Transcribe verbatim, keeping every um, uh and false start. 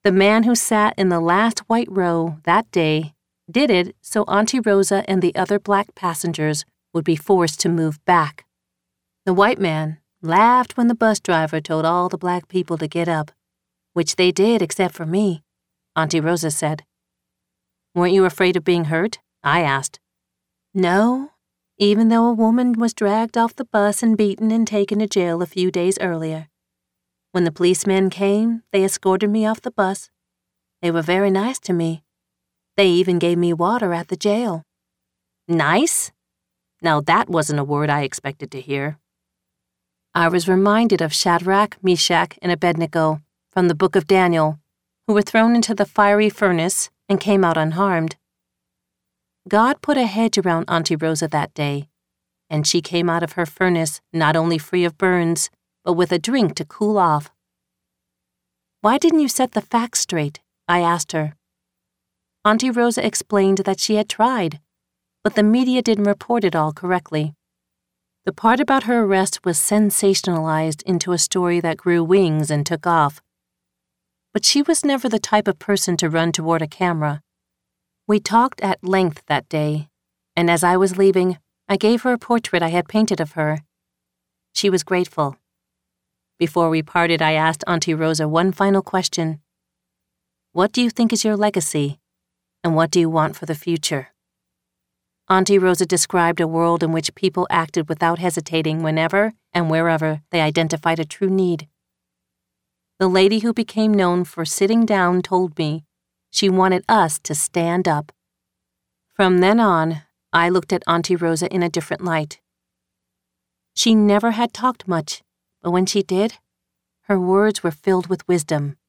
The man who sat in the last white row that day did it so Auntie Rosa and the other black passengers would be forced to move back. The white man laughed when the bus driver told all the black people to get up, which they did except for me, Auntie Rosa said. Weren't you afraid of being hurt? I asked. No, even though a woman was dragged off the bus and beaten and taken to jail a few days earlier. When the policemen came, they escorted me off the bus. They were very nice to me. They even gave me water at the jail. Nice? Now that wasn't a word I expected to hear. I was reminded of Shadrach, Meshach, and Abednego from the book of Daniel, who were thrown into the fiery furnace and came out unharmed. God put a hedge around Auntie Rosa that day, and she came out of her furnace not only free of burns, but with a drink to cool off. Why didn't you set the facts straight? I asked her. Auntie Rosa explained that she had tried, but the media didn't report it all correctly. The part about her arrest was sensationalized into a story that grew wings and took off. But she was never the type of person to run toward a camera. We talked at length that day, and as I was leaving, I gave her a portrait I had painted of her. She was grateful. Before we parted, I asked Auntie Rosa one final question. What do you think is your legacy, and what do you want for the future? Auntie Rosa described a world in which people acted without hesitating whenever and wherever they identified a true need. The lady who became known for sitting down told me she wanted us to stand up. From then on, I looked at Auntie Rosa in a different light. She never had talked much, but when she did, her words were filled with wisdom.